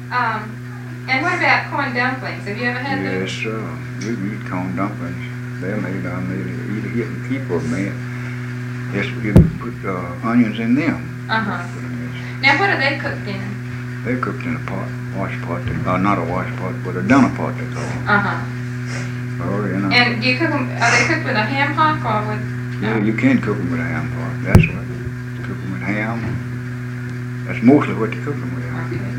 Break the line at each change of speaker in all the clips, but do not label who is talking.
And what about corn dumplings? Have you ever had those?
Yes, we eat corn dumplings. They're made, I made it either get and keep or made. Yes, you put onions in them.
Uh-huh. Now, what are they cooked in?
They're cooked in a pot, wash pot. Not a wash pot, but a dinner pot, they call it.
Uh-huh.
Oh, you know.
And do you cook them, are they cooked with a ham hock or with...
Yeah, you can cook them with a ham pot. That's what. Cook them with ham. That's mostly what you cook them with.
Okay.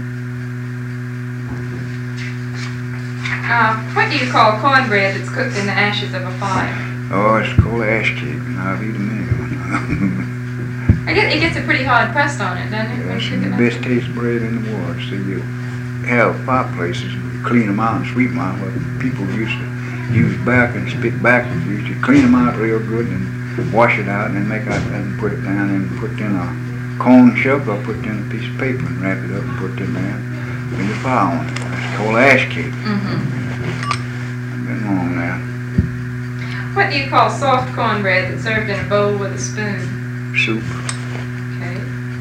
What do you call cornbread that's cooked in the ashes of a fire?
Oh, it's called ash cake, and I've eaten many of them.
I guess it gets a pretty hard crust on it, doesn't it?
That's the best taste bread in the world. See, you have fireplaces, you clean them out and sweep them out. Well, people used to use back and spit back. You used to clean them out real good and wash it out and then make out and put it down and put in a corn shuck or put in a piece of paper and wrap it up and put it in there. Bring the fire on it. It's called ash cake. I've been wrong now.
What do you call soft cornbread that's served in a bowl with a spoon?
Soup.
Okay.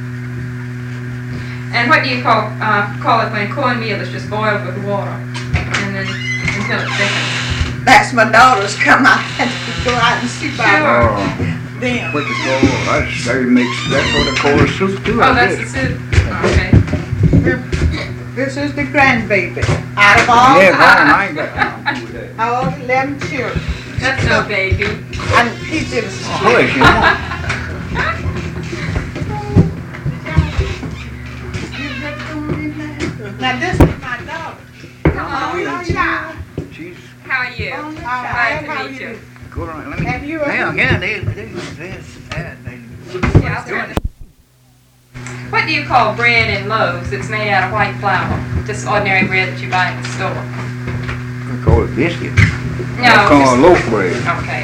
And what do you call it when cornmeal is just boiled with water and then until it's thickened?
That's my daughters come out and go out and see by
Sure.
them.
What you call that's what they call a soup too.
Oh, that's the soup. Okay.
This is the grandbaby. Out of all
Yeah, I ain't got time to do that.
all 11 children.
That's no baby.
And he did a
Hush, you know.
Now this is my daughter.
Come on.
Only child.
She's
How are you?
Only
Glad
child.
to
How
meet
you
you.
do?
go around. Let me.
Have you
Yeah,
ever?
yeah, they
Yeah, I'll turn this. What do you call bread in loaves that's made out of white flour? Just ordinary bread that you buy in the store.
we call it biscuit.
No.
We call
just-
it loaf bread.
Okay.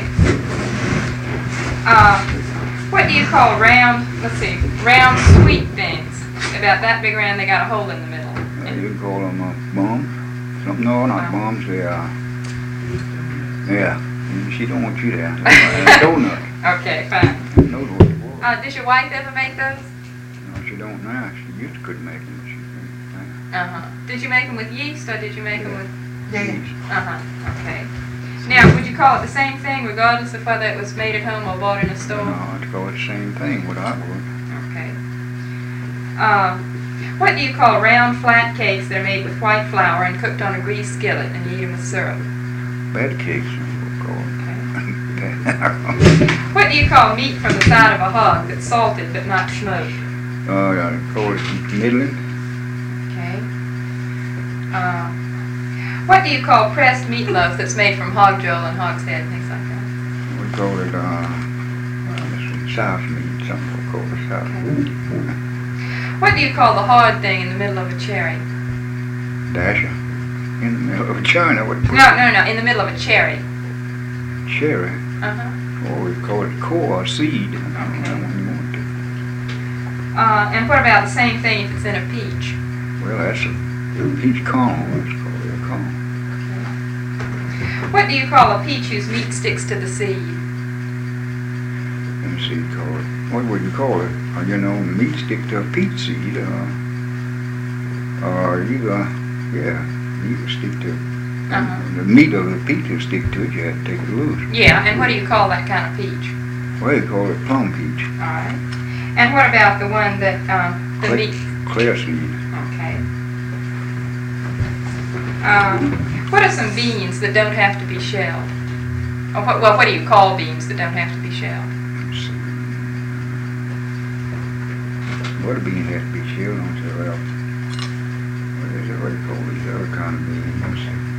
What do you call round sweet things? About that big around, they got a hole in the middle.
You can call them bombs. No, not bombs. They are. Yeah. She don't want you there. Donut.
Okay, fine.
She knows what it was.
Does your wife ever make those?
No, she don't now. She used to couldn't make them. She couldn't now.
Uh-huh. Did you make them with yeast or did you make them with...
Yeah.
Uh-huh, okay. Now, would you call it the same thing regardless of whether it was made at home or bought in a store?
No, I'd call it the same thing. What I would.
Okay. What do you call round flat cakes that are made with white flour and cooked on a greased skillet and you eat them with syrup?
Bad cakes. We'll call
Okay.
it.
What do you call meat from the side of a hog that's salted but not smoked?
Yeah, call it middling.
Okay. What do you call pressed meatloaf that's made from hog jowl and hog's head and things like that?
We call it South meat. Some people call it South meat.
What do you call the hard thing in the middle of a cherry?
Dasher. In the middle of China. What
No, in the middle of a cherry.
cherry.
Uh-huh.
Or we call it core or seed. I don't know what you want to.
And what about the same thing if it's in a peach?
Well, that's a peach cone. It's called a cone.
What do you call a peach whose meat sticks to the seed?
And seed call it. What would you call it? You know, meat stick to a peach seed. Or you stick to
Uh-huh.
the meat of the peach will stick to it. You have to take it loose.
Yeah, and what do you call that kind of peach?
Well, they call it plum peach.
All right. And what about the one that, the meat?
Clear seed.
Okay. What are some beans that don't have to be shelled? Or what do you call beans that don't have to be shelled?
Let's see. What a bean has to be shelled on. So, well, what do you call these other kind of beans? Let's see.